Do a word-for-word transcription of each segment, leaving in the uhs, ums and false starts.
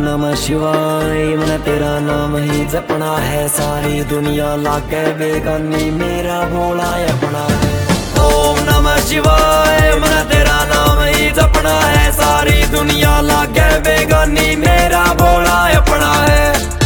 नमः शिवाय मन तेरा नाम ही जपना है, सारी दुनिया लागे बेगानी मेरा भोला अपना है। ओम नमः शिवाय मन तेरा नाम ही जपना है, सारी दुनिया लागे बेगानी मेरा भोला अपना है।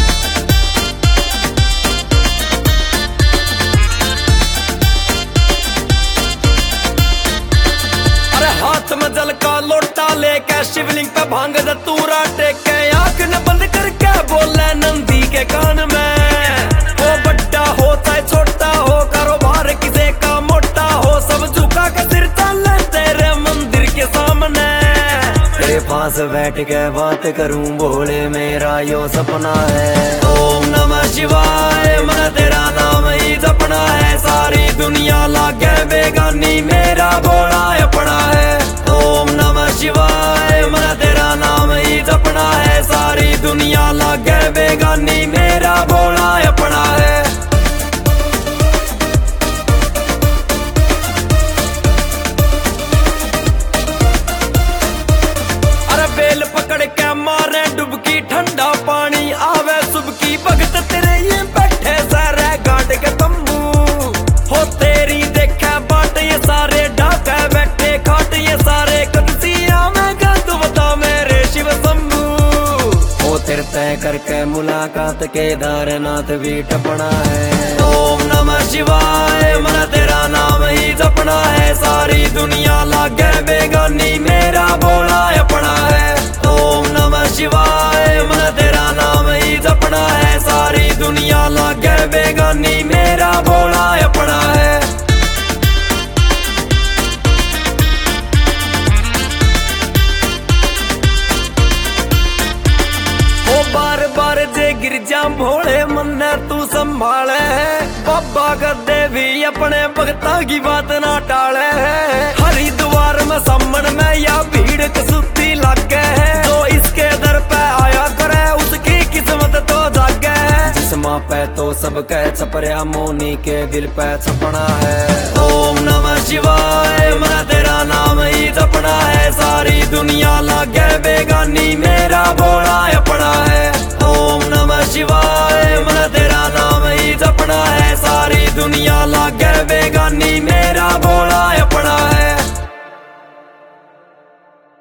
अरे हाथ में जल का लोटा लेके शिवलिंग पे भांग धतूरा टेके, आंख न बंद करके बोले नंदी के कान में, हो बड्डा हो चाहे छोटा हो, कारोबार किसे का मोटा हो, सब झुका के सिर चले तेरे मंदिर के सामने। तेरे पास बैठ के बात करूं बोले मेरा यो सपना है। ओम नमः शिवाय मन तेरा नाम ही जपना है, सारी दुनिया लागे बेगानी मेरा भोला अपना है। ओम नमः शिवाय मन तेरा नाम ही जपना है, सारी दुनिया लागे बेगानी मेरा भोला अपना है। अरे बेल पकड़ के मारे डुबकी, ठंडा पानी आवे सुबकी, भगत तेरे ये बैठे सारे गांड के तंबू, हो तेरी देखे बाट ये सारे डाके बैठे खाट ये सारे कदसिया में गद बता मेरे शिव शंभू। हो तेरे तय करके मुलाकात केदारनाथ भी टपना है। ओम नमः शिवाय मन तेरा नाम ही जपना है, सारी दुनिया लागे बेगानी मेरा भोला अपना है। ओम नमः शिवाय मन तेरा नाम ही जपना है, सारी दुनिया लागे बेगानी मेरा भोला अपना है। ओ बार बार जे गिर जा भोले मन तू संभाले, बाबा गद्दे भी अपने भगता की बात ना टाले। हरिद्वार में सामन में या भीड़ कसुती लागे है, जो इसके दर पे आया करे उसकी किस्मत तो जागे। जिस्मा पे तो सब कह छपरिया मोनी के दिल पे छपना है। ओम नमः शिवाय मन तेरा नाम ही जपना है, सारी दुनिया लागे बेगानी मेरा भोला